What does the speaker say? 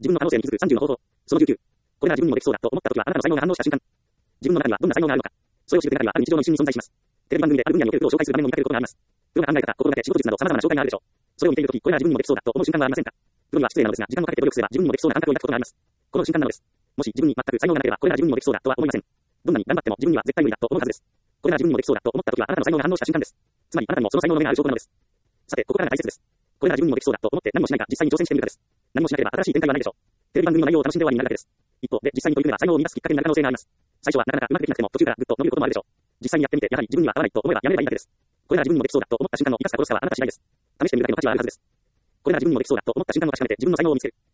自分の可能性に気づく30の方法。その19。これが自分にもできそうだと思ったときは、あなたの才能が反応した瞬間。自分の中にはどんな才能があるのか。それを知る手がかりはある日常の一瞬に存在します。テレビ番組である分野におけることを紹介する場面も見かけることがあります。プロが考え方、心がけ、仕事術など様々な紹介があるでしょう。それを見ているとき、これが自分にもできそうだと思う瞬間はありませんか。プロには失礼なのですが、時間をかけて努力すれば自分にもできそうな感覚を抱くことがあります。この瞬間なのです。もし自分に全く才能がなければ、これが自分にもできそうだとは思いません。どんなに頑張っても自分には絶対無理だと思うはずです。これが自分にもできそうだと思ったときは、あなたの才能が反応した瞬間です。つまり、あなたにもその才能の目がある証拠なのです。さて、ここからが大切です。これが自分にもできそうだと思って何もしないか、実際に挑戦してみるかです。何もしなければ新しい展開はないでしょう。テレビ番組の内容を楽しんで終わりになるだけです。一方で、実際に取り組めば才能を見出すきっかけになる可能性があります。最初はなかなかうまくできなくても、途中からぐっと伸びることもあるでしょう。実際にやってみて、やはり自分には合わないと思えばやめればいいだけです。これが自分にもできそうだと思った瞬間の生かすか殺すかはあなた次第です。試してみるだけの価値はあるはずです。これが自分にもできそうだと思った瞬間を確かめて自分の才能を見つける。